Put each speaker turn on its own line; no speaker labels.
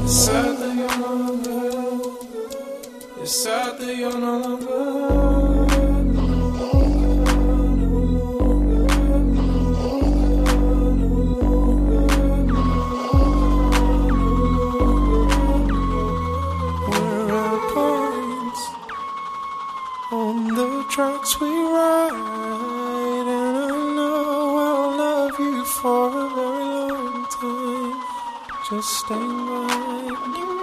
sad that you're no longer. It's sad that you're no longer. On the tracks we ride, and I know I'll love you for a very long time. Just stay right.